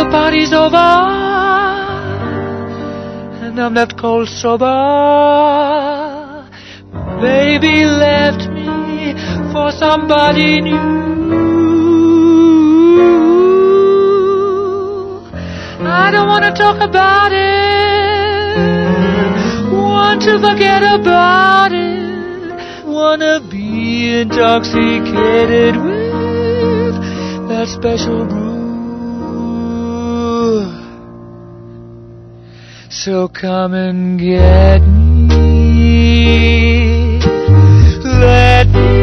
party's over, and I'm not cold sober. Baby left me for somebody new. I don't want to talk about it, want to forget about it, wanna be intoxicated with that special brew. So come and get me, let me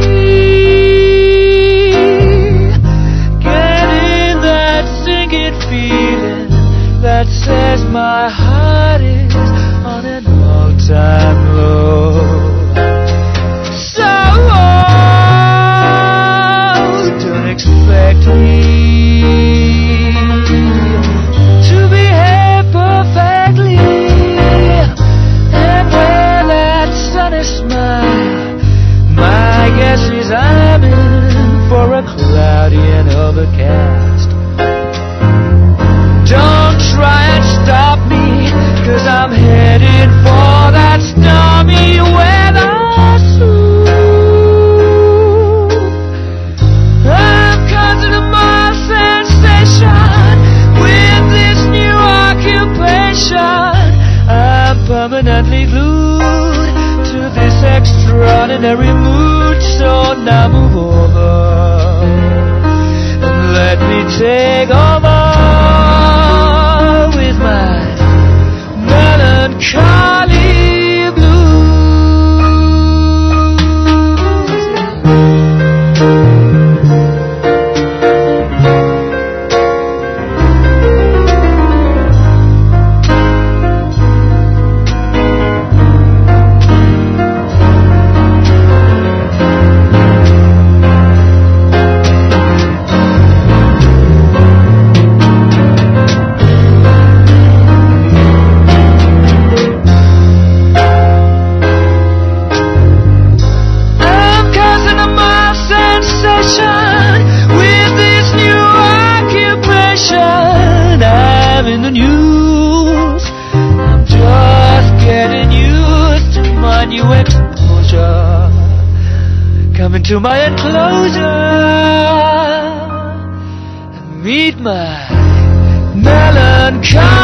get in that sinking feeling that says my heart is on an all-time low. So don't expect me to behave perfectly and wear that sunny smile. My guess is I'm in for a cloudy and overcast. Don't try and stop me, 'cause I'm headed for that stormy weather soup. I'm causing more sensation with this new occupation. I'm permanently glued to this extraordinary mood. So now move over and let me take over with my melancholy with this new occupation. I'm in the news, I'm just getting used to my new exposure. Come into my enclosure and meet my melancholy.